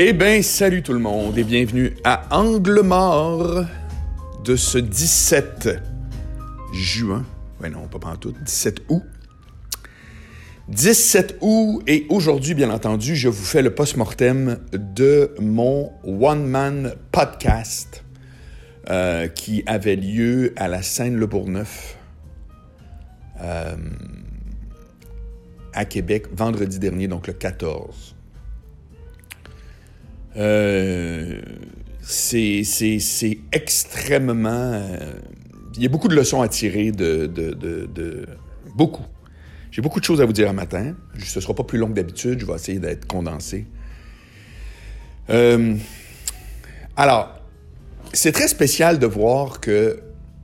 Eh bien, salut tout le monde et bienvenue à Angle mort de ce 17 juin. Ouais, non, pas pantoute, 17 août. 17 août et aujourd'hui, bien entendu, je vous fais le post-mortem de mon one-man podcast qui avait lieu à la Seine-le-Bourgneuf à Québec vendredi dernier, donc le 14. C'est extrêmement... il y a beaucoup de leçons à tirer de beaucoup. J'ai beaucoup de choses à vous dire un matin. Ce ne sera pas plus long que d'habitude. Je vais essayer d'être condensé. Alors, c'est très spécial de voir que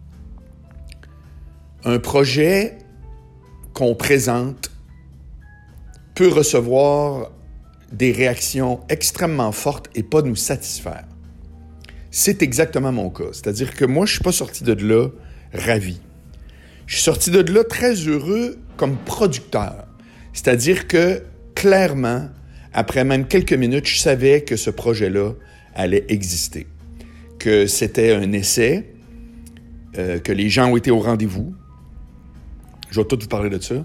un projet qu'on présente peut recevoir des réactions extrêmement fortes et pas nous satisfaire. C'est exactement mon cas. C'est-à-dire que moi, je ne suis pas sorti de là ravi. Je suis sorti de là très heureux comme producteur. C'est-à-dire que, clairement, après même quelques minutes, je savais que ce projet-là allait exister. Que c'était un essai, que les gens ont été au rendez-vous. Je vais tout vous parler de ça.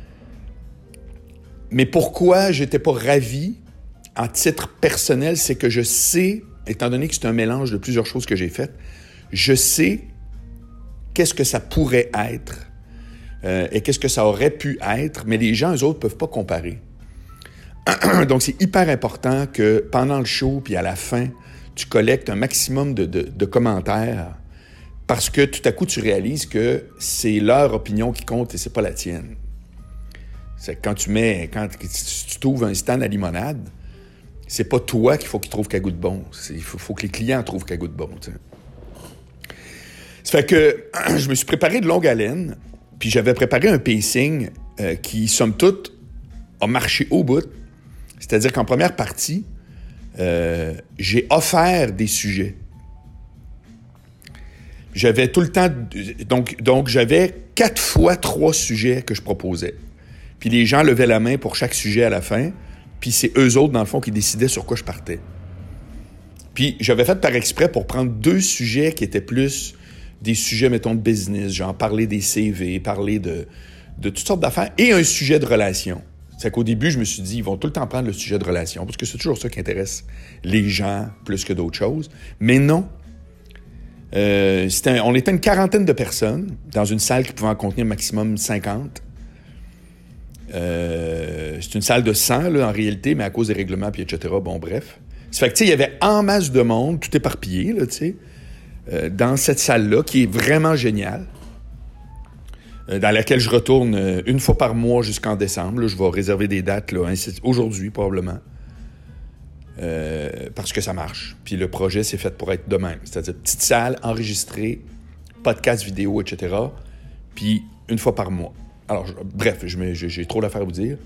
Mais pourquoi j'étais pas ravi en titre personnel, c'est que je sais, étant donné que c'est un mélange de plusieurs choses que j'ai faites, je sais qu'est-ce que ça pourrait être et qu'est-ce que ça aurait pu être, mais les gens, eux autres, peuvent pas comparer. Donc, c'est hyper important que pendant le show puis à la fin, tu collectes un maximum de commentaires parce que tout à coup, tu réalises que c'est leur opinion qui compte et c'est pas la tienne. C'est quand tu trouves un stand à limonade, c'est pas toi qu'il faut qu'ils trouvent qu'elle goûte bon. Il faut que les clients trouvent qu'elle goûte bon. T'sais. Ça fait que je me suis préparé de longue haleine, puis j'avais préparé un pacing qui, somme toute, a marché au bout. C'est-à-dire qu'en première partie, j'ai offert des sujets. J'avais tout le temps... Donc j'avais 4 fois 3 sujets que je proposais. Puis les gens levaient la main pour chaque sujet à la fin, puis c'est eux autres, dans le fond, qui décidaient sur quoi je partais. Puis j'avais fait par exprès pour prendre 2 sujets qui étaient plus des sujets, mettons, de business, genre parler des CV, parler de toutes sortes d'affaires, et un sujet de relation. C'est qu'au début, je me suis dit, ils vont tout le temps prendre le sujet de relation, parce que c'est toujours ça qui intéresse les gens plus que d'autres choses. Mais non. On était une quarantaine de personnes dans une salle qui pouvait en contenir maximum 50. C'est une salle de 100, là, en réalité, mais à cause des règlements, puis etc., bon, bref. Ça fait que, tu sais, il y avait en masse de monde, tout éparpillé, là, tu sais, dans cette salle-là, qui est vraiment géniale, dans laquelle je retourne une fois par mois jusqu'en décembre. Là, je vais réserver des dates, là, aujourd'hui, probablement, parce que ça marche. Puis le projet, c'est fait pour être de même. C'est-à-dire, petite salle, enregistrée, podcast vidéo, etc., puis une fois par mois. Alors, bref, j'ai trop d'affaires à vous dire.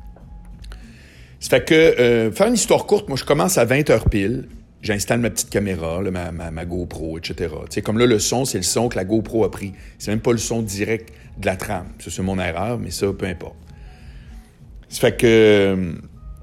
Ça fait que, faire une histoire courte, moi, je commence à 20h pile. J'installe ma petite caméra, là, ma GoPro, etc. Tu sais, comme là, le son, c'est le son que la GoPro a pris. C'est même pas le son direct de la trame. Ça, c'est mon erreur, mais ça, peu importe. Ça fait que...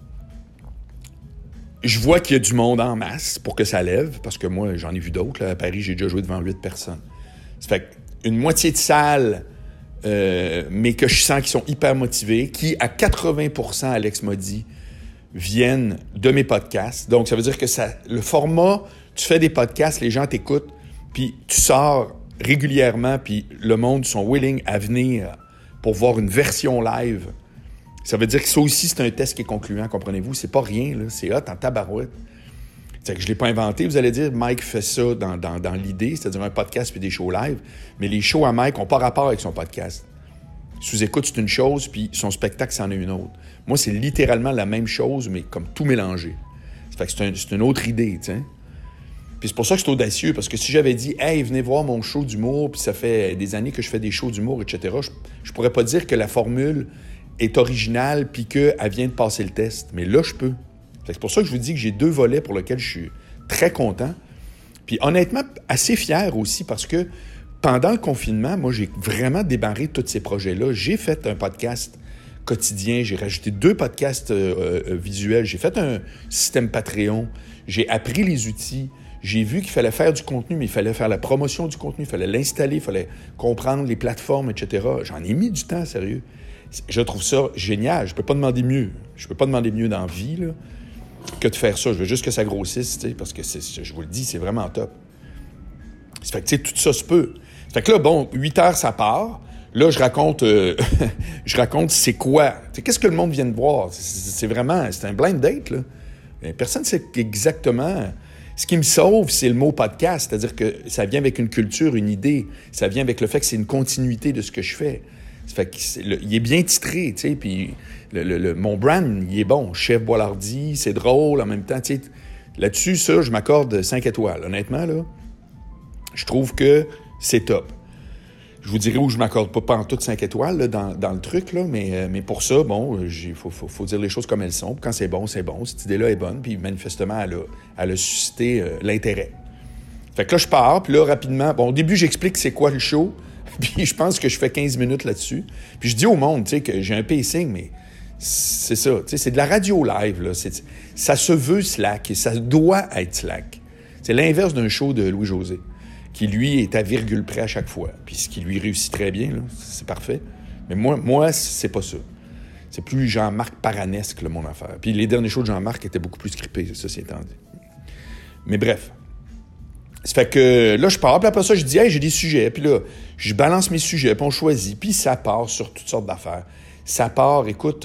je vois qu'il y a du monde en masse pour que ça lève, parce que moi, j'en ai vu d'autres. Là, à Paris, j'ai déjà joué devant 8 personnes. Ça fait qu'une moitié de salle... mais que je sens qu'ils sont hyper motivés, qui, à 80%, Alex m'a dit, viennent de mes podcasts. Donc, ça veut dire que le format, tu fais des podcasts, les gens t'écoutent, puis tu sors régulièrement, puis le monde sont willing à venir pour voir une version live. Ça veut dire que ça aussi, c'est un test qui est concluant, comprenez-vous? C'est pas rien, là. C'est hot en tabarouette. C'est que je ne l'ai pas inventé. Vous allez dire, Mike fait ça dans l'idée, c'est-à-dire un podcast puis des shows live. Mais les shows à Mike n'ont pas rapport avec son podcast. Sous-écoute, c'est une chose, puis son spectacle, c'en est une autre. Moi, c'est littéralement la même chose, mais comme tout mélangé. Ça fait que c'est une autre idée, tu sais. Puis c'est pour ça que c'est audacieux, parce que si j'avais dit « Hey, venez voir mon show d'humour, puis ça fait des années que je fais des shows d'humour, etc. », je pourrais pas dire que la formule est originale puis qu'elle vient de passer le test. Mais là, je peux. C'est pour ça que je vous dis que j'ai 2 volets pour lesquels je suis très content. Puis honnêtement, assez fier aussi parce que pendant le confinement, moi, j'ai vraiment démarré tous ces projets-là. J'ai fait un podcast quotidien. J'ai rajouté 2 podcasts visuels. J'ai fait un système Patreon. J'ai appris les outils. J'ai vu qu'il fallait faire du contenu, mais il fallait faire la promotion du contenu, il fallait l'installer, il fallait comprendre les plateformes, etc. J'en ai mis du temps, sérieux. Je trouve ça génial. Je peux pas demander mieux. Je peux pas demander mieux dans la vie là, que de faire ça. Je veux juste que ça grossisse, parce que je vous le dis, c'est vraiment top. Ça fait que, tout ça se peut. Ça fait que là, bon, 8 heures, ça part. Là, je raconte c'est quoi. Qu'est-ce que le monde vient de voir? C'est un blind date, là. Personne ne sait exactement. Ce qui me sauve, c'est le mot podcast. C'est-à-dire que ça vient avec une culture, une idée. Ça vient avec le fait que c'est une continuité de ce que je fais. Ça fait il est bien titré, tu sais, puis mon brand, il est bon. Chef Boilardi, c'est drôle en même temps, tu sais. Là-dessus, ça, je m'accorde 5 étoiles. Honnêtement, là, je trouve que c'est top. Je vous dirai où je m'accorde pas en tout 5 étoiles là, dans le truc, là, mais pour ça, bon, il faut dire les choses comme elles sont. Puis quand c'est bon, c'est bon. Cette idée-là est bonne, puis manifestement, elle a suscité l'intérêt. Fait que là, je pars, puis là, rapidement, bon, au début, j'explique c'est quoi le show, puis je pense que je fais 15 minutes là-dessus. Puis je dis au monde, tu sais, que j'ai un pacing, mais c'est ça, tu sais, c'est de la radio live, là. Ça se veut slack, et ça doit être slack. C'est l'inverse d'un show de Louis-José, qui, lui, est à virgule près à chaque fois. Puis ce qui lui réussit très bien, là, c'est parfait. Mais moi, c'est pas ça. C'est plus Jean-Marc Paranesque, là, mon affaire. Puis les derniers shows de Jean-Marc étaient beaucoup plus scriptés, ça, c'est étant dit. Mais bref. Ça fait que là, je pars, puis après ça, je dis « Hey, j'ai des sujets. » Puis là, je balance mes sujets, puis on choisit. Puis ça part sur toutes sortes d'affaires. Ça part, écoute,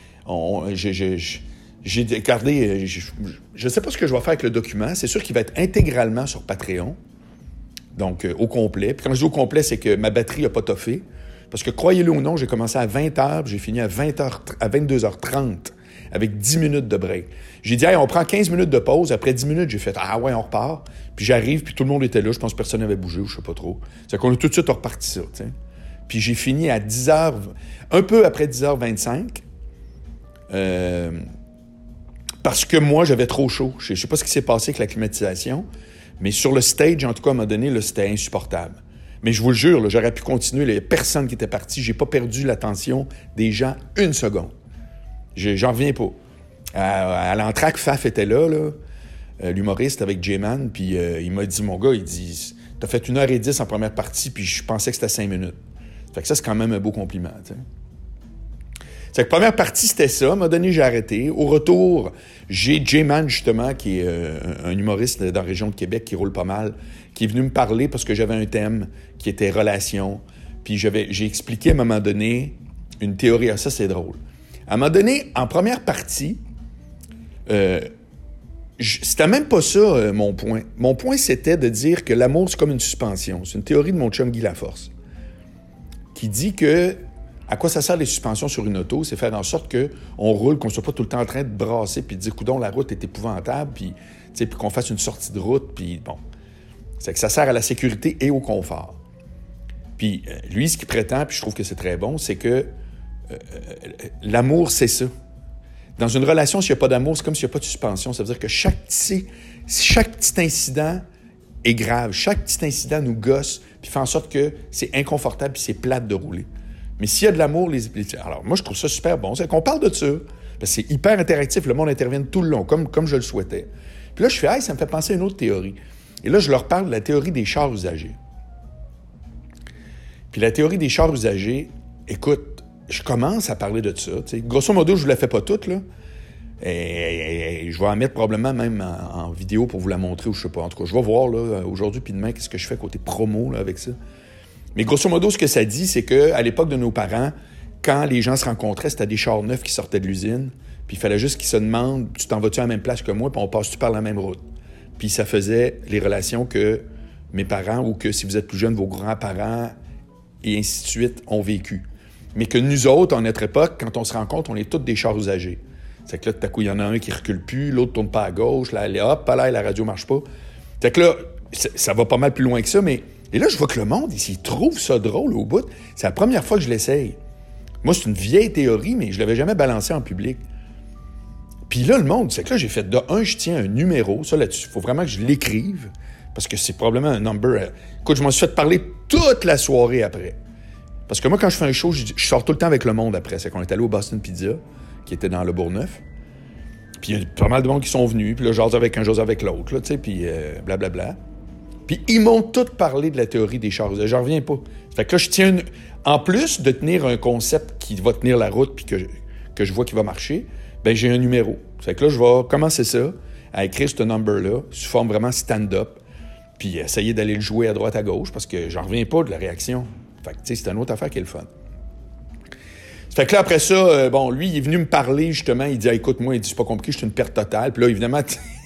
j'ai gardé... Je sais pas ce que je vais faire avec le document. C'est sûr qu'il va être intégralement sur Patreon. Donc, au complet. Puis quand je dis au complet, c'est que ma batterie n'a pas toffé. Parce que, croyez-le ou non, j'ai commencé à 20h, puis j'ai fini à 22h30, avec 10 minutes de break. J'ai dit, hey, on prend 15 minutes de pause. Après 10 minutes, j'ai fait, ah ouais, on repart. Puis j'arrive, puis tout le monde était là. Je pense que personne n'avait bougé, ou je sais pas trop. C'est qu'on a tout de suite reparti ça, tu sais. Puis j'ai fini à 10h, un peu après 10h25. Parce que moi, j'avais trop chaud. Je sais pas ce qui s'est passé avec la climatisation. Mais sur le stage, en tout cas, à un moment donné, là, c'était insupportable. Mais je vous le jure, là, j'aurais pu continuer. Il n'y a personne qui était parti. J'ai pas perdu l'attention des gens une seconde. J'en reviens pas. À l'entraque, Faf était là, l'humoriste avec J-Man, puis il m'a dit, mon gars, il dit, t'as fait 1h10 en première partie, puis je pensais que c'était 5 minutes. Fait que ça, c'est quand même un beau compliment, tu sais. C'est que première partie, c'était ça. À un moment donné, j'ai arrêté. Au retour, j'ai J-Man, justement, qui est un humoriste dans la région de Québec qui roule pas mal, qui est venu me parler parce que j'avais un thème qui était relation. Puis j'ai expliqué à un moment donné une théorie. Ah, ça, c'est drôle. À un moment donné, en première partie, c'était même pas ça, mon point. Mon point, c'était de dire que l'amour, c'est comme une suspension. C'est une théorie de mon chum Guy Laforce, qui dit que à quoi ça sert les suspensions sur une auto? C'est faire en sorte qu'on roule, qu'on soit pas tout le temps en train de brasser puis de dire, coudonc, la route est épouvantable, puis qu'on fasse une sortie de route, puis bon. C'est que ça sert à la sécurité et au confort. Puis lui, ce qu'il prétend, puis je trouve que c'est très bon, c'est que l'amour, c'est ça. Dans une relation, s'il n'y a pas d'amour, c'est comme s'il n'y a pas de suspension. Ça veut dire que chaque petit incident est grave. Chaque petit incident nous gosse, puis fait en sorte que c'est inconfortable, puis c'est plate de rouler. Mais s'il y a de l'amour, alors moi, je trouve ça super bon. C'est qu'on parle de ça. Parce que c'est hyper interactif. Le monde intervient tout le long, comme je le souhaitais. Puis là, je fais, hey, ça me fait penser à une autre théorie. Et là, je leur parle de la théorie des chars usagés. Puis la théorie des chars usagés, écoute, je commence à parler de ça. T'sais. Grosso modo, je ne vous la fais pas toute, là. Et je vais en mettre probablement même en vidéo pour vous la montrer, ou je sais pas. En tout cas, je vais voir là, aujourd'hui puis demain qu'est-ce que je fais côté promo là, avec ça. Mais grosso modo, ce que ça dit, c'est qu'à l'époque de nos parents, quand les gens se rencontraient, c'était des chars neufs qui sortaient de l'usine, puis il fallait juste qu'ils se demandent, tu t'en vas-tu à la même place que moi, puis on passe-tu par la même route? Puis ça faisait les relations que mes parents, ou que si vous êtes plus jeunes, vos grands-parents, et ainsi de suite, ont vécu. Mais que nous autres, en notre époque, quand on se rencontre, on est tous des chars usagés. C'est que là, tout à coup, il y en a un qui recule plus, l'autre tourne pas à gauche, là, hop, là, la radio marche pas. C'est que là, ça va pas mal plus loin que ça, mais... Et là, je vois que le monde, il trouve ça drôle au bout. C'est la première fois que je l'essaye. Moi, c'est une vieille théorie, mais je l'avais jamais balancée en public. Puis là, le monde, c'est que là, j'ai fait de un, je tiens un numéro. Ça, là-dessus, il faut vraiment que je l'écrive, parce que c'est probablement un number. Écoute, je m'en suis fait parler toute la soirée après. Parce que moi, quand je fais un show, je sors tout le temps avec le monde après. C'est qu'on est allé au Boston Pizza, qui était dans le Bourgneuf. Puis il y a pas mal de monde qui sont venus. Puis là, j'ose avec un, j'ose avec l'autre, là, tu sais, puis blablabla. Puis ils m'ont tous parlé de la théorie des chars. J'en reviens pas. Fait que là, je tiens en plus de tenir un concept qui va tenir la route puis que je vois qui va marcher, ben j'ai un numéro. Fait que là, je vais commencer ça, à écrire ce number-là, sous forme vraiment stand-up, puis essayer d'aller le jouer à droite, à gauche, parce que j'en reviens pas de la réaction. Fait que, tu sais, c'est une autre affaire qui est le fun. Fait que là, après ça, lui, il est venu me parler, justement, il dit, écoute, moi, il dit, c'est pas compliqué, je suis une perte totale. Puis là, évidemment,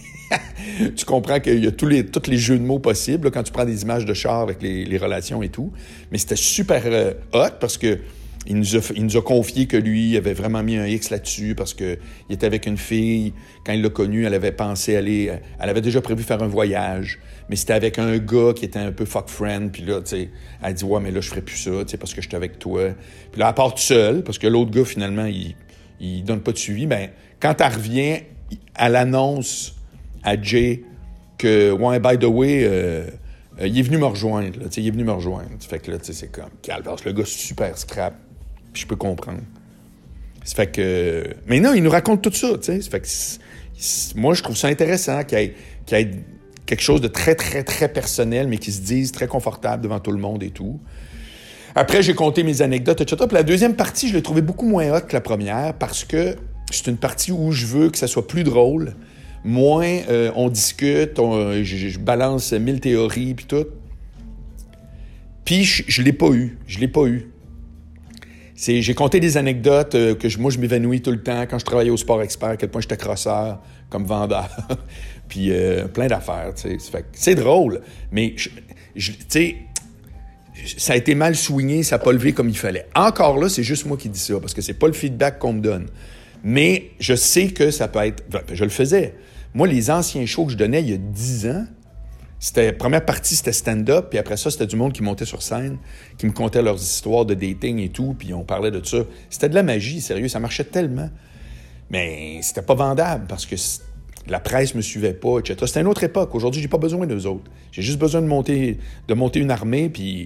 tu comprends qu'il y a tous les jeux de mots possibles, là, quand tu prends des images de char avec les relations et tout. Mais c'était super hot, parce que il nous a confié que lui, il avait vraiment mis un X là-dessus parce qu'il était avec une fille. Quand il l'a connue, elle avait pensé elle avait déjà prévu faire un voyage, mais c'était avec un gars qui était un peu fuck friend. Puis là, tu sais, elle dit, ouais, mais là, je ferais plus ça, tu sais, parce que j'étais avec toi. Puis là, elle part toute seule, parce que l'autre gars, finalement, il donne pas de suivi. Ben, quand elle revient, elle annonce à Jay que, ouais, by the way, il est venu me rejoindre, là, tu sais, il est venu me rejoindre. Fait que là, tu sais, c'est comme, calme, parce que le gars, c'est super scrap. Puis je peux comprendre. Ça fait que... Maintenant, il nous raconte tout ça, tu sais. Ça fait que moi, je trouve ça intéressant qu'il y ait quelque chose de très, très, très personnel, mais qui se dise très confortable devant tout le monde et tout. Après, j'ai compté mes anecdotes, etc. Puis la deuxième partie, je l'ai trouvée beaucoup moins hot que la première parce que c'est une partie où je veux que ça soit plus drôle. Moins, on discute, je balance 1000 théories puis tout. Puis je l'ai pas eu. Je l'ai pas eu. J'ai compté des anecdotes que moi, je m'évanouis tout le temps quand je travaillais au Sport Expert, à quel point j'étais crosseur comme vendeur. Puis plein d'affaires, tu sais. C'est drôle, mais, tu sais, ça a été mal swingé, ça n'a pas levé comme il fallait. Encore là, c'est juste moi qui dis ça, parce que c'est pas le feedback qu'on me donne. Mais je sais que ça peut être... Je le faisais. Moi, les anciens shows que je donnais il y a 10 ans, la première partie, c'était stand-up, puis après ça, c'était du monde qui montait sur scène, qui me contait leurs histoires de dating et tout, puis on parlait de ça. C'était de la magie, sérieux, ça marchait tellement. Mais c'était pas vendable, parce que la presse me suivait pas, etc. C'était une autre époque. Aujourd'hui, j'ai pas besoin d'eux autres. J'ai juste besoin de monter une armée, puis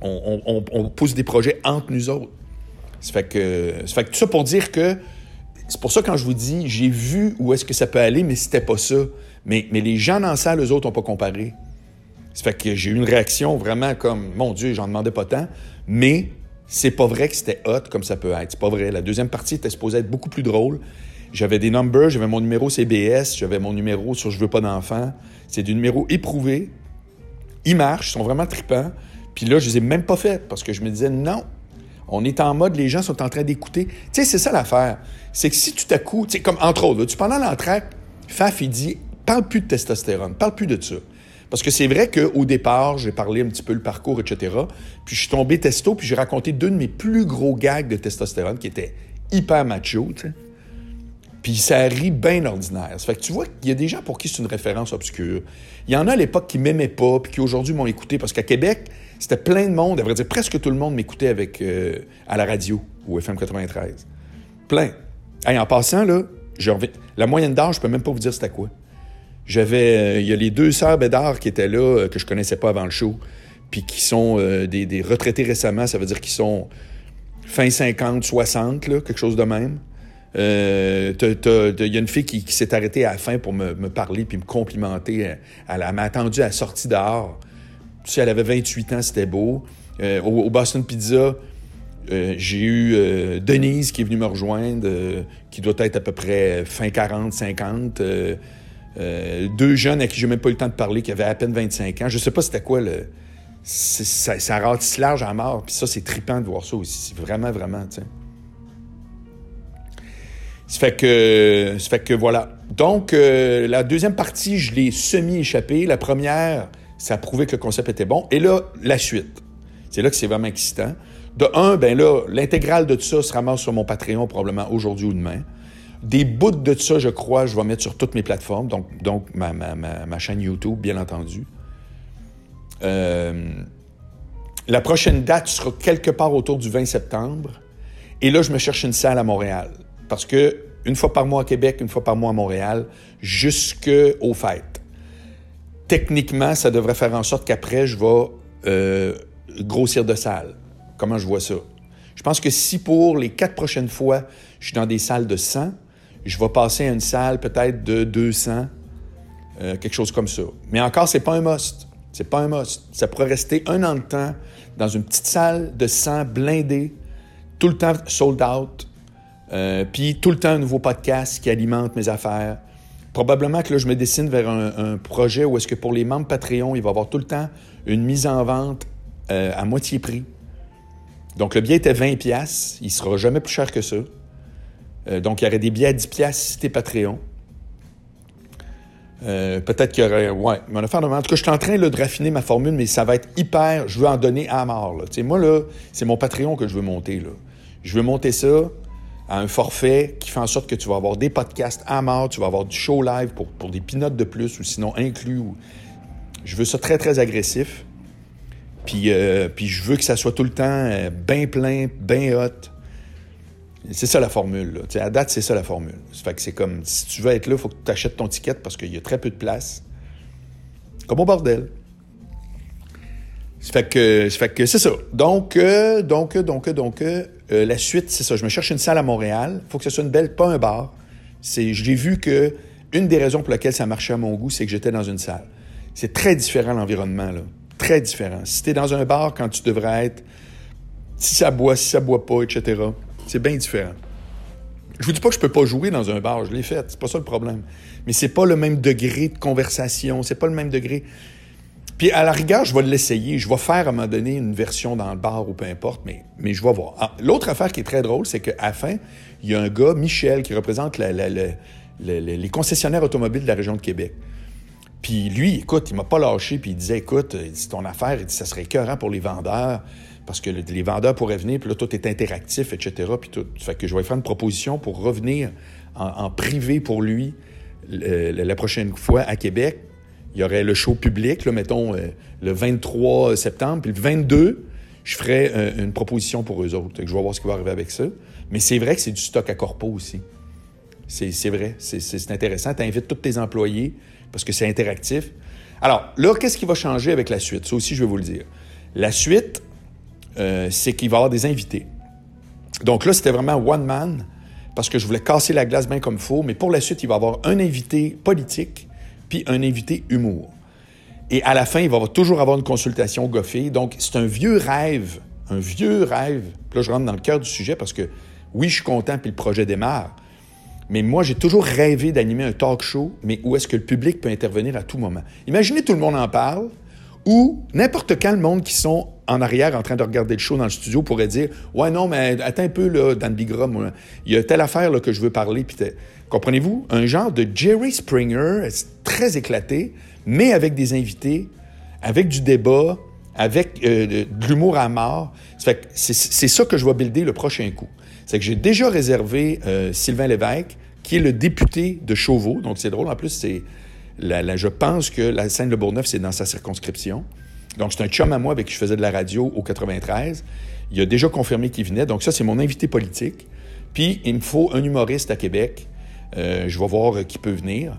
on pousse des projets entre nous autres. Ça fait que tout ça pour dire que c'est pour ça quand je vous dis, j'ai vu où est-ce que ça peut aller, mais c'était pas ça. Mais les gens dans la salle, eux autres, n'ont pas comparé. Ça fait que j'ai eu une réaction vraiment comme, mon Dieu, j'en demandais pas tant, mais c'est pas vrai que c'était hot comme ça peut être. C'est pas vrai. La deuxième partie était supposée être beaucoup plus drôle. J'avais des numbers, j'avais mon numéro CBS, j'avais mon numéro sur Je veux pas d'enfants. C'est des numéros éprouvés. Ils marchent, ils sont vraiment tripants. Puis là, je les ai même pas faits parce que je me disais, non, on est en mode, les gens sont en train d'écouter. Tu sais, c'est ça l'affaire. C'est que si tout à coup, tu sais, comme entre autres, là, tu parles à l'entraque, Faf, il dit, parle plus de testostérone, parle plus de ça. Parce que c'est vrai qu'au départ, j'ai parlé un petit peu le parcours, etc. Puis je suis tombé testo, puis j'ai raconté deux de mes plus gros gags de testostérone qui étaient hyper macho, tu sais. Puis ça rit bien ordinaire. Ça fait que tu vois qu'il y a des gens pour qui c'est une référence obscure. Il y en a à l'époque qui m'aimaient pas, puis qui aujourd'hui m'ont écouté. Parce qu'à Québec, c'était plein de monde, à vrai dire, presque tout le monde m'écoutait à la radio, au FM 93. Plein. Hey, en passant, là, la moyenne d'âge, je peux même pas vous dire c'était quoi. Il y a les deux sœurs Bédard qui étaient là, que je connaissais pas avant le show, puis qui sont des retraités récemment, ça veut dire qu'ils sont fin 50, 60, là, quelque chose de même. Il y a une fille qui s'est arrêtée à la fin pour me parler puis me complimenter. Elle m'a attendu à la sortie dehors. Tu sais, elle avait 28 ans, c'était beau. Au Boston Pizza, j'ai eu Denise qui est venue me rejoindre, qui doit être à peu près fin 40, 50. Deux jeunes à qui j'ai même pas eu le temps de parler, qui avaient à peine 25 ans. Je sais pas c'était quoi ça ratisse large à mort. Puis ça, c'est trippant de voir ça aussi. C'est vraiment, vraiment, tu sais. Ça fait que voilà. Donc, la deuxième partie, je l'ai semi-échappée. La première, ça a prouvé que le concept était bon. Et là, la suite. C'est là que c'est vraiment excitant. De un, ben là, l'intégrale de tout ça se ramasse sur mon Patreon probablement aujourd'hui ou demain. Des bouts de ça, je crois, je vais mettre sur toutes mes plateformes. Donc ma chaîne YouTube, bien entendu. La prochaine date sera quelque part autour du 20 septembre. Et là, je me cherche une salle à Montréal. Parce que une fois par mois à Québec, une fois par mois à Montréal, jusqu'aux fêtes. Techniquement, ça devrait faire en sorte qu'après, je vais grossir de salle. comment je vois ça. Je pense que si pour les 4 prochaines fois, je suis dans des salles de 100, je vais passer à une salle peut-être de 200, quelque chose comme ça. Mais encore, c'est pas un must. C'est pas un must. Ça pourrait rester 1 an de temps dans une petite salle de 100 blindée, tout le temps sold out, puis tout le temps un nouveau podcast qui alimente mes affaires. Probablement que là, je me dessine vers un projet où est-ce que pour les membres Patreon, il va y avoir tout le temps une mise en vente à moitié prix. Donc, le billet était 20$. Il ne sera jamais plus cher que ça. Donc, il y aurait des billets à 10$ si t'es Patreon. Peut-être qu'il y aurait... Ouais, mais en tout cas, je suis en train là, de raffiner ma formule, mais ça va être hyper... Je veux en donner à mort. Là. Moi, là, c'est mon Patreon que je veux monter. Là. Je veux monter ça à un forfait qui fait en sorte que tu vas avoir des podcasts à mort, tu vas avoir du show live pour des peanuts de plus ou sinon inclus. Je veux ça très, très agressif. Puis je veux que ça soit tout le temps bien plein, bien hot. C'est ça la formule. Là. À date, c'est ça la formule. Ça fait que c'est comme, si tu veux être là, il faut que tu achètes ton ticket parce qu'il y a très peu de place. Comme au bordel. Ça fait que c'est ça. Donc, la suite, c'est ça. Je me cherche une salle à Montréal. Il faut que ce soit une belle, pas un bar. J'ai vu que une des raisons pour lesquelles ça marchait à mon goût, c'est que j'étais dans une salle. C'est très différent l'environnement, là. Très différent. Si t'es dans un bar quand tu devrais être, si ça boit pas, etc., c'est bien différent. Je vous dis pas que je peux pas jouer dans un bar, je l'ai fait, c'est pas ça le problème. Mais c'est pas le même degré de conversation, c'est pas le même degré. Puis à la rigueur, je vais l'essayer, je vais faire à un moment donné une version dans le bar ou peu importe, mais je vais voir. Ah, l'autre affaire qui est très drôle, c'est qu'à la fin, il y a un gars, Michel, qui représente les concessionnaires automobiles de la région de Québec. Puis lui, écoute, il m'a pas lâché, puis il disait, écoute, c'est ton affaire, il dit, ça serait écœurant pour les vendeurs, parce que les vendeurs pourraient venir, puis là, tout est interactif, etc., puis tout. Fait que je vais faire une proposition pour revenir en privé pour lui la prochaine fois à Québec. Il y aurait le show public, là, mettons, le 23 septembre, puis le 22, je ferais une proposition pour eux autres. Fait que je vais voir ce qui va arriver avec ça. Mais c'est vrai que c'est du stock à corpo aussi. C'est vrai, c'est intéressant. Tu invites tous tes employés, parce que c'est interactif. Alors, là, qu'est-ce qui va changer avec la suite? Ça aussi, je vais vous le dire. La suite, c'est qu'il va y avoir des invités. Donc là, c'était vraiment one man, parce que je voulais casser la glace bien comme il faut, mais pour la suite, il va y avoir un invité politique, puis un invité humour. Et à la fin, il va toujours avoir une consultation goffée. Donc, c'est un vieux rêve. Puis là, je rentre dans le cœur du sujet, parce que oui, je suis content, puis le projet démarre. Mais moi, j'ai toujours rêvé d'animer un talk show, mais où est-ce que le public peut intervenir à tout moment. Imaginez tout le monde en parle, ou n'importe quand le monde qui sont en arrière en train de regarder le show dans le studio pourrait dire « Ouais, non, mais attends un peu, là, Dan Bigra, moi, il y a telle affaire là, que je veux parler. » Comprenez-vous? Un genre de Jerry Springer, très éclaté, mais avec des invités, avec du débat, avec de l'humour à mort. Ça fait que c'est ça que je vais builder le prochain coup. C'est que j'ai déjà réservé Sylvain Lévesque, qui est le député de Chauveau. Donc, c'est drôle. En plus, je pense que la Seine-le-Bourgneuf, c'est dans sa circonscription. Donc, c'est un chum à moi avec qui je faisais de la radio au 93. Il a déjà confirmé qu'il venait. Donc, ça, c'est mon invité politique. Puis, il me faut un humoriste à Québec. Je vais voir qui peut venir.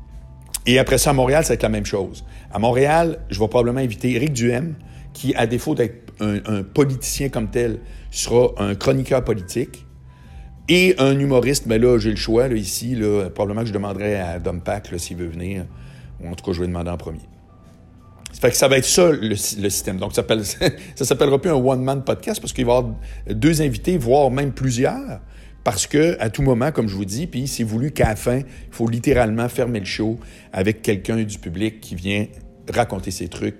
Et après ça, à Montréal, ça va être la même chose. À Montréal, je vais probablement inviter Éric Duhem, qui, à défaut d'être un politicien comme tel, sera un chroniqueur politique. Et un humoriste, mais là, j'ai le choix, là, ici, là, probablement que je demanderai à Dom Pack, là, s'il veut venir. Ou en tout cas, je vais demander en premier. Ça fait que ça va être ça, le système. Donc, ça s'appellera plus un one-man podcast, parce qu'il va y avoir 2 invités, voire même plusieurs. Parce que, à tout moment, comme je vous dis, puis c'est voulu qu'à la fin, il faut littéralement fermer le show avec quelqu'un du public qui vient raconter ses trucs.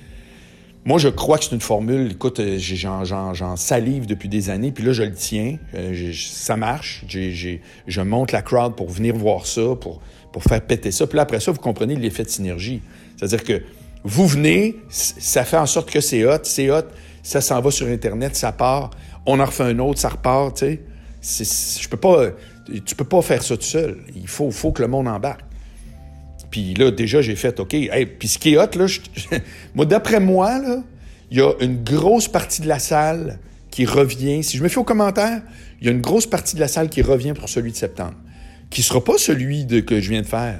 Moi, je crois que c'est une formule, écoute, j'en salive depuis des années, puis là, je le tiens, ça marche, je monte la crowd pour venir voir ça, pour faire péter ça, puis là, après ça, vous comprenez l'effet de synergie. C'est-à-dire que vous venez, ça fait en sorte que c'est hot, ça s'en va sur Internet, ça part, on en refait un autre, ça repart, tu sais. Tu peux pas faire ça tout seul. Il faut que le monde embarque. Puis là, déjà, j'ai fait, OK, hey, puis ce qui est hot, là, moi, d'après moi, là, il y a une grosse partie de la salle qui revient. Si je me fie aux commentaires, il y a une grosse partie de la salle qui revient pour celui de septembre, qui sera pas celui que je viens de faire.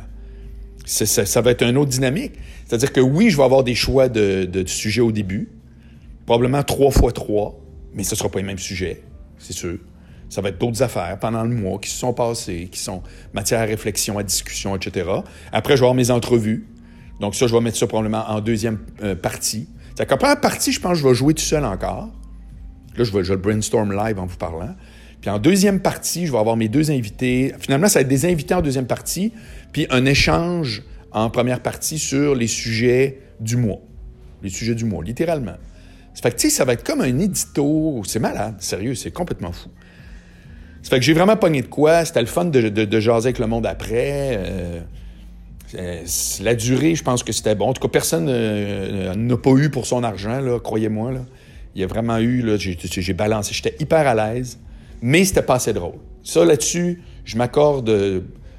Ça va être une autre dynamique. C'est-à-dire que oui, je vais avoir des choix de sujets au début, probablement 3x3, mais ce ne sera pas les mêmes sujets, c'est sûr. Ça va être d'autres affaires pendant le mois qui se sont passées, qui sont matière à réflexion, à discussion, etc. Après, je vais avoir mes entrevues. Donc ça, je vais mettre ça probablement en deuxième partie. C'est-à-dire qu'en première partie, je pense que je vais jouer tout seul encore. Là, je vais le brainstorm live en vous parlant. Puis en deuxième partie, je vais avoir mes deux invités. Finalement, ça va être des invités en deuxième partie, puis un échange en première partie sur les sujets du mois. Les sujets du mois, littéralement. Ça fait que, tu sais, ça va être comme un édito. C'est malade, sérieux, c'est complètement fou. Ça fait que j'ai vraiment pogné de quoi. C'était le fun de jaser avec le monde après. La durée, je pense que c'était bon. En tout cas, personne n'a pas eu pour son argent, là, croyez-moi. Là. Il y a vraiment eu, là, j'ai balancé. J'étais hyper à l'aise, mais c'était pas assez drôle. Ça, là-dessus, je m'accorde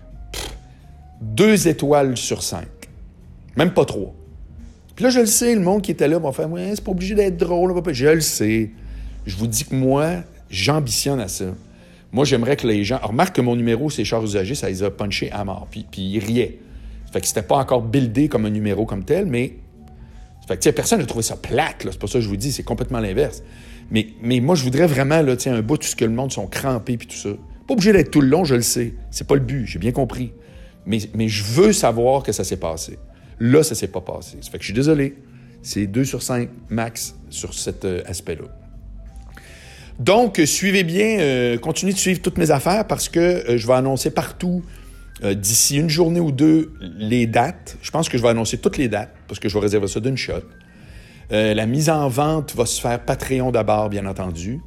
2 étoiles sur 5. Même pas 3. Puis là, je le sais, le monde qui était là va faire « Ouais, c'est pas obligé d'être drôle. » Je le sais. Je vous dis que moi, j'ambitionne à ça. Moi, j'aimerais que les gens... Remarque que mon numéro, c'est chars usagés, ça les a punchés à mort. Puis ils riaient. Ça fait que c'était pas encore buildé comme un numéro comme tel, mais... Ça fait que, personne n'a trouvé ça plate, là. C'est pas ça que je vous dis, c'est complètement l'inverse. Mais moi, je voudrais vraiment, là, un bout, tout ce que le monde sont crampés puis tout ça. Pas obligé d'être tout le long, je le sais. C'est pas le but, j'ai bien compris. Mais je veux savoir que ça s'est passé. Là, ça s'est pas passé. Ça fait que je suis désolé. C'est 2 sur 5 max sur cet aspect-là. Donc, suivez bien, continuez de suivre toutes mes affaires parce que je vais annoncer partout, d'ici une journée ou 2, les dates. Je pense que je vais annoncer toutes les dates parce que je vais réserver ça d'une shot. La mise en vente va se faire Patreon d'abord, bien entendu.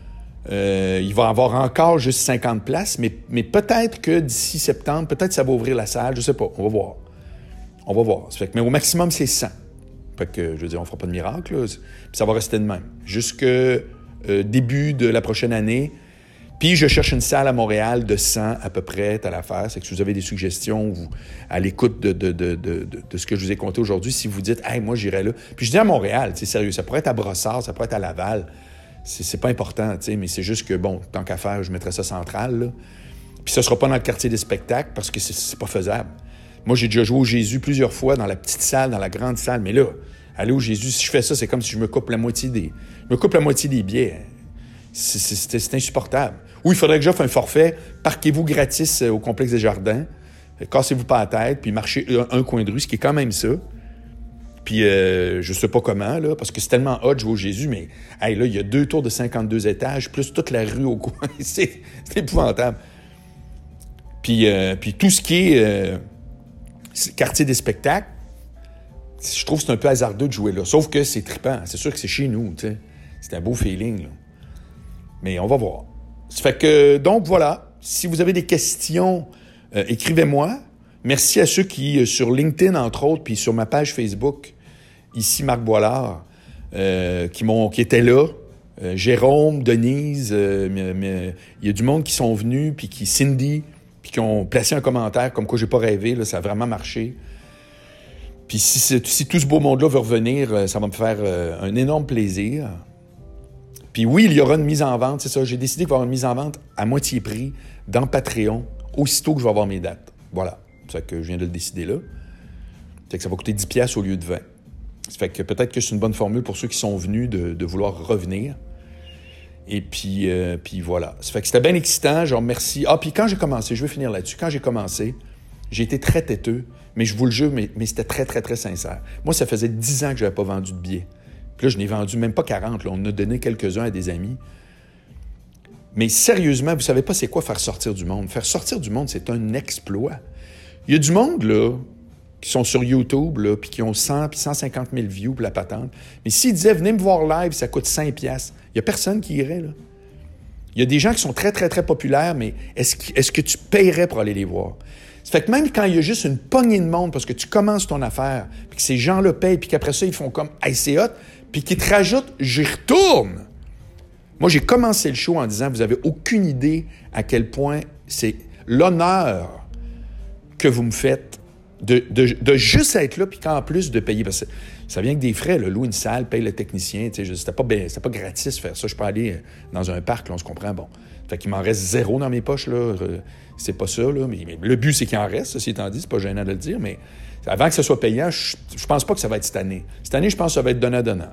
Il va y avoir encore juste 50 places, mais peut-être que d'ici septembre, peut-être que ça va ouvrir la salle, je sais pas, on va voir. On va voir. Ça fait que, mais au maximum, c'est 100. Fait que, je veux dire, on fera pas de miracle, là, puis ça va rester de même. Jusque début de la prochaine année. Puis je cherche une salle à Montréal de 100 à peu près, à l'affaire. C'est que si vous avez des suggestions, vous, à l'écoute de ce que je vous ai conté aujourd'hui, si vous dites « Hey, moi, j'irais là ». Puis je dis à Montréal, c'est sérieux, ça pourrait être à Brossard, ça pourrait être à Laval. C'est pas important, tu sais, mais c'est juste que, bon, tant qu'à faire, je mettrais ça central, là. Puis ça sera pas dans le quartier des spectacles parce que c'est pas faisable. Moi, j'ai déjà joué au Jésus plusieurs fois dans la petite salle, dans la grande salle, mais là, aller au Jésus, si je fais ça, c'est comme si je me coupe la moitié des billets. C'est insupportable. Ou il faudrait que j'offre un forfait, parquez-vous gratis au complexe des Jardins, cassez-vous pas la tête, puis marchez un coin de rue, ce qui est quand même ça. Puis je sais pas comment, là, parce que c'est tellement hot de jouer au Jésus, mais hey, là, il y a 2 tours de 52 étages, plus toute la rue au coin. C'est épouvantable. Puis tout ce qui est quartier des spectacles, je trouve que c'est un peu hasardeux de jouer là. Sauf que c'est trippant. C'est sûr que c'est chez nous, tu sais. C'est un beau feeling, là. Mais on va voir. Ça fait que, donc, voilà. Si vous avez des questions, écrivez-moi. Merci à ceux qui, sur LinkedIn, entre autres, puis sur ma page Facebook, ici, Marc Boilard, qui étaient là. Jérôme, Denise, il y a du monde qui sont venus, puis Cindy, puis qui ont placé un commentaire comme quoi j'ai pas rêvé, là, ça a vraiment marché. Puis si tout ce beau monde-là veut revenir, ça va me faire un énorme plaisir. Puis oui, il y aura une mise en vente, c'est ça. J'ai décidé qu'il va y avoir une mise en vente à moitié prix dans Patreon, aussitôt que je vais avoir mes dates. Voilà. C'est ça que je viens de le décider là. C'est que ça va coûter 10$ au lieu de 20. Ça fait que peut-être que c'est une bonne formule pour ceux qui sont venus de vouloir revenir. Et puis voilà. Ça fait que c'était bien excitant. Je remercie. Ah, puis quand j'ai commencé, je vais finir là-dessus. Quand j'ai commencé, j'ai été très têteux, mais je vous le jure, mais c'était très, très, très sincère. Moi, ça faisait 10 ans que je n'avais pas vendu de billets. Puis là, je n'ai vendu même pas 40. Là. On en a donné quelques-uns à des amis. Mais sérieusement, vous ne savez pas c'est quoi faire sortir du monde. Faire sortir du monde, c'est un exploit. Il y a du monde, là, qui sont sur YouTube, là, puis qui ont 100 puis 150 000 views pour la patente. Mais s'ils disaient « Venez me voir live, ça coûte 5$. » Il n'y a personne qui irait, là. Il y a des gens qui sont très, très, très populaires, mais est-ce que tu paierais pour aller les voir? Ça fait que même quand il y a juste une poignée de monde, parce que tu commences ton affaire, puis que ces gens-là payent, puis qu'après ça, ils font comme « Hey, c'est hot », puis qu'ils te rajoutent « J'y retourne ». Moi, j'ai commencé le show en disant « Vous avez aucune idée à quel point c'est l'honneur que vous me faites de juste être là, puis qu'en plus de payer, parce que ça vient avec des frais, là, louer une salle, payer le technicien, c'était pas gratis faire ça. Je peux aller dans un parc, là, on se comprend, bon. Fait qu'il m'en reste 0 dans mes poches, là, c'est pas ça, là, mais le but, c'est qu'il en reste, ceci étant dit, c'est pas gênant de le dire, mais avant que ce soit payant, je pense pas que ça va être cette année. Cette année, je pense que ça va être donnant-donnant.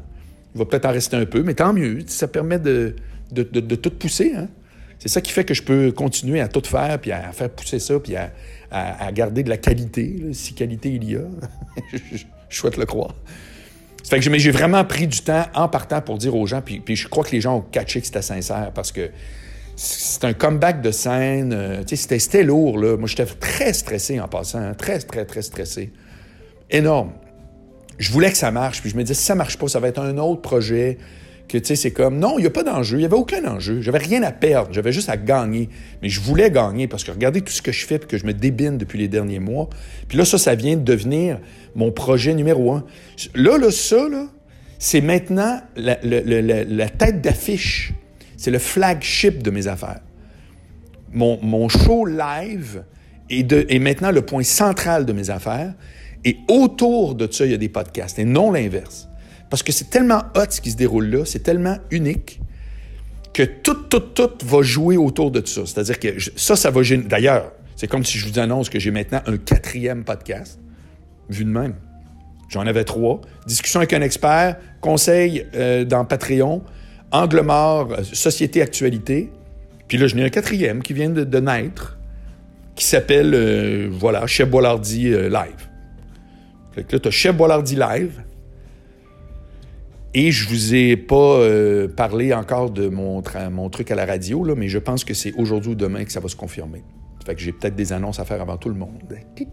Il va peut-être en rester un peu, mais tant mieux. Ça permet de tout pousser. Hein? C'est ça qui fait que je peux continuer à tout faire, puis à faire pousser ça, puis à garder de la qualité, là, si qualité il y a. Je souhaite le croire. Ça fait que j'ai vraiment pris du temps en partant pour dire aux gens, puis je crois que les gens ont catché que c'était sincère, parce que c'est un comeback de scène. C'était lourd, là. Moi, j'étais très stressé en passant. Hein? Très, très, très stressé. Énorme. Je voulais que ça marche, puis je me disais, si ça marche pas, ça va être un autre projet, que, tu sais, c'est comme, non, il n'y a pas d'enjeu, il n'y avait aucun enjeu, j'avais rien à perdre, j'avais juste à gagner, mais je voulais gagner, parce que regardez tout ce que je fais, puis que je me débine depuis les derniers mois, puis là, ça vient de devenir mon projet numéro 1. Ça, c'est maintenant la tête d'affiche, c'est le flagship de mes affaires. Mon show live est maintenant le point central de mes affaires, et autour de ça, il y a des podcasts, et non l'inverse. Parce que c'est tellement hot ce qui se déroule là, c'est tellement unique, que tout va jouer autour de ça. C'est-à-dire que ça va générer... D'ailleurs, c'est comme si je vous annonce que j'ai maintenant un 4e podcast, vu de même. J'en avais 3. Discussion avec un expert, conseil dans Patreon, Angle mort, Société Actualité. Puis là, j'en ai un 4e qui vient de naître, qui s'appelle, Chef Boilardi Live. Fait que là, tu as Chef Boilardi Live. Et je vous ai pas parlé encore de mon truc à la radio, là, mais je pense que c'est aujourd'hui ou demain que ça va se confirmer. Ça fait que j'ai peut-être des annonces à faire avant tout le monde.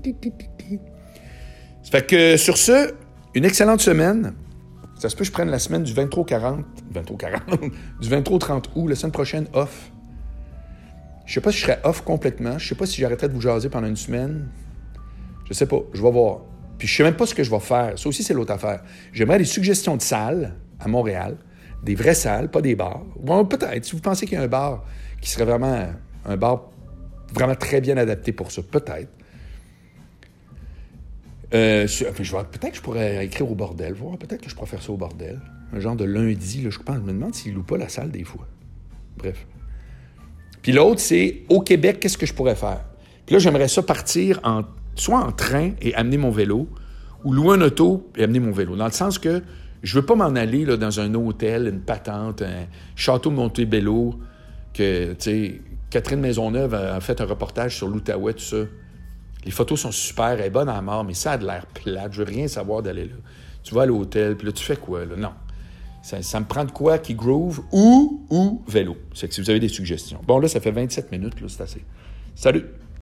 Ça fait que sur ce, une excellente semaine. Ça se peut que je prenne la semaine du 23 au 30 août, la semaine prochaine, off. Je sais pas si je serai off complètement. Je sais pas si j'arrêterai de vous jaser pendant une semaine. Je sais pas. Je vais voir. Puis je sais même pas ce que je vais faire. Ça aussi, c'est l'autre affaire. J'aimerais des suggestions de salles à Montréal. Des vraies salles, pas des bars. Bon, peut-être. Si vous pensez qu'il y a un bar qui serait vraiment un bar vraiment très bien adapté pour ça, peut-être. Peut-être que je pourrais écrire au bordel. Voir. Peut-être que je pourrais faire ça au bordel. Un genre de lundi. Là, je me demande s'il loue pas la salle des fois. Bref. Puis l'autre, c'est au Québec, qu'est-ce que je pourrais faire? Puis là, j'aimerais ça partir soit en train et amener mon vélo, ou louer un auto et amener mon vélo. Dans le sens que je veux pas m'en aller là, dans un hôtel, une patente, un château Montebello, que, tu sais, Catherine Maisonneuve a fait un reportage sur l'Outaouais, tout ça. Les photos sont super, elle est bonne à mort, mais ça a de l'air plate. Je veux rien savoir d'aller là. Tu vas à l'hôtel, puis là, tu fais quoi, là? Non. Ça me prend de quoi qui groove ou vélo. C'est que si vous avez des suggestions. Bon, là, ça fait 27 minutes, là, c'est assez. Salut!